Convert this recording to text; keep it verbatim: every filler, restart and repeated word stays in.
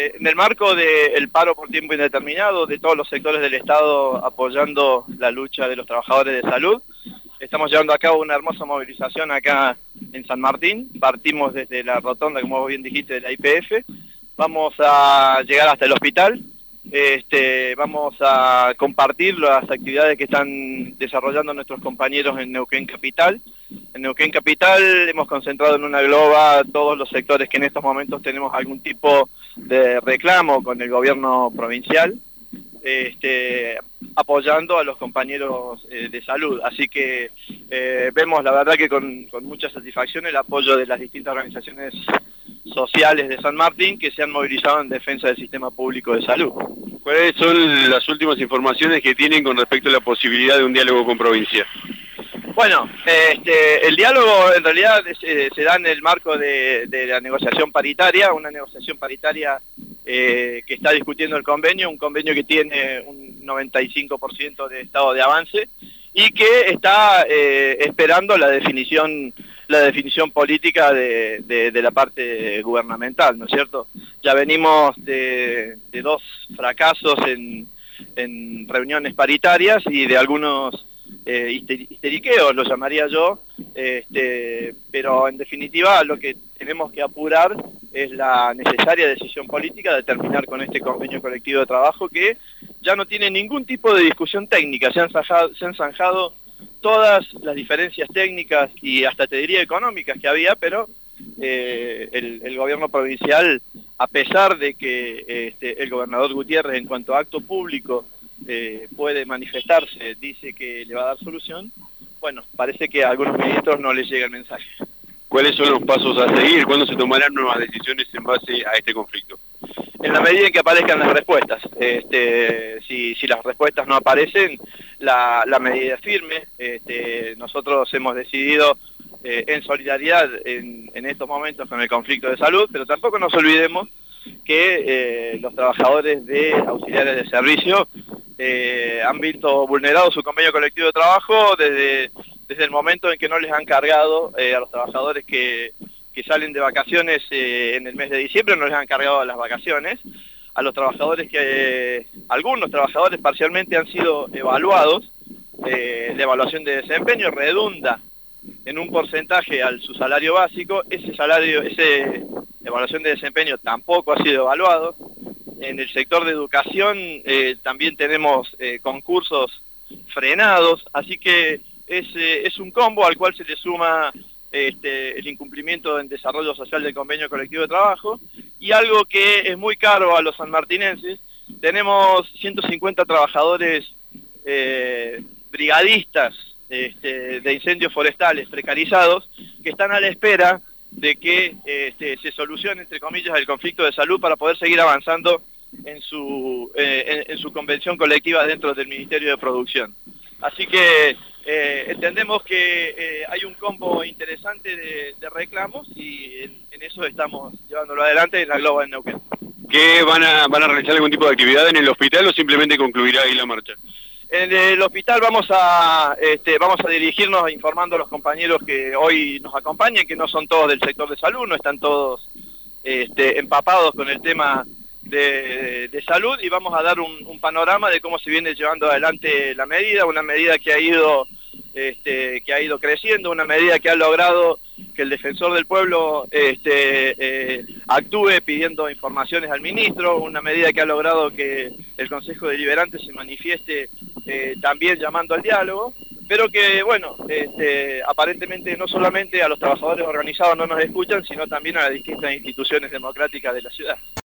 Eh, en el marco del paro por tiempo indeterminado de todos los sectores del Estado apoyando la lucha de los trabajadores de salud, estamos llevando a cabo una hermosa movilización acá en San Martín. Partimos desde la rotonda, como vos bien dijiste, de la I P F. Vamos a llegar hasta el hospital. Este, vamos a compartir las actividades que están desarrollando nuestros compañeros en Neuquén Capital. En Neuquén Capital hemos concentrado en una globa todos los sectores que en estos momentos tenemos algún tipo de reclamo con el gobierno provincial, este, apoyando a los compañeros eh, de salud. Así que eh, vemos la verdad que con, con mucha satisfacción el apoyo de las distintas organizaciones sociales de San Martín que se han movilizado en defensa del sistema público de salud. ¿Cuáles son las últimas informaciones que tienen con respecto a la posibilidad de un diálogo con provincia? Bueno, este, el diálogo en realidad se, se da en el marco de, de la negociación paritaria, una negociación paritaria eh, que está discutiendo el convenio, un convenio que tiene un noventa y cinco por ciento de estado de avance y que está eh, esperando la definición la definición política de, de, de la parte gubernamental, ¿no es cierto? Ya venimos de, de dos fracasos en, en reuniones paritarias y de algunos eh, histeriqueos, lo llamaría yo, este, pero en definitiva lo que tenemos que apurar es la necesaria decisión política de terminar con este convenio colectivo de trabajo que ya no tiene ningún tipo de discusión técnica, se han zanjado, se han zanjado todas las diferencias técnicas y hasta te diría económicas que había, pero eh, el, el gobierno provincial, a pesar de que este, el gobernador Gutiérrez en cuanto a acto público eh, puede manifestarse, dice que le va a dar solución, bueno, parece que a algunos ministros no les llega el mensaje. ¿Cuáles son los pasos a seguir? ¿Cuándo se tomarán nuevas decisiones en base a este conflicto? En la medida en que aparezcan las respuestas. Este, si, si las respuestas no aparecen, la, la medida es firme. Este, nosotros hemos decidido eh, en solidaridad en, en estos momentos con el conflicto de salud, pero tampoco nos olvidemos que eh, los trabajadores de auxiliares de servicio eh, han visto vulnerado su convenio colectivo de trabajo desde, desde el momento en que no les han cargado eh, a los trabajadores que... que salen de vacaciones eh, en el mes de diciembre, no les han cargado las vacaciones, a los trabajadores que, eh, algunos trabajadores parcialmente han sido evaluados, eh, la evaluación de desempeño redunda en un porcentaje al su salario básico, ese salario, ese evaluación de desempeño tampoco ha sido evaluado. En el sector de educación eh, también tenemos eh, concursos frenados, así que es, eh, es un combo al cual se le suma Este, el incumplimiento en desarrollo social del convenio colectivo de trabajo y algo que es muy caro a los sanmartinenses. Tenemos ciento cincuenta trabajadores eh, brigadistas este, de incendios forestales precarizados que están a la espera de que este, se solucione, entre comillas, el conflicto de salud para poder seguir avanzando en su, eh, en, en su convención colectiva dentro del Ministerio de Producción. Así que eh, entendemos que eh, hay un combo interesante de, de reclamos y en, en eso estamos llevándolo adelante en la Globa en Neuquén. ¿Qué van a, van a realizar algún tipo de actividad en el hospital o simplemente concluirá ahí la marcha? En el hospital vamos a, este, vamos a dirigirnos informando a los compañeros que hoy nos acompañan, que no son todos del sector de salud, no están todos este, empapados con el tema De, de salud y vamos a dar un, un panorama de cómo se viene llevando adelante la medida, una medida que ha ido este, que ha ido creciendo, una medida que ha logrado que el defensor del pueblo este, eh, actúe pidiendo informaciones al ministro, una medida que ha logrado que el Consejo Deliberante se manifieste eh, también llamando al diálogo, pero que, bueno, este, aparentemente no solamente a los trabajadores organizados no nos escuchan, sino también a las distintas instituciones democráticas de la ciudad.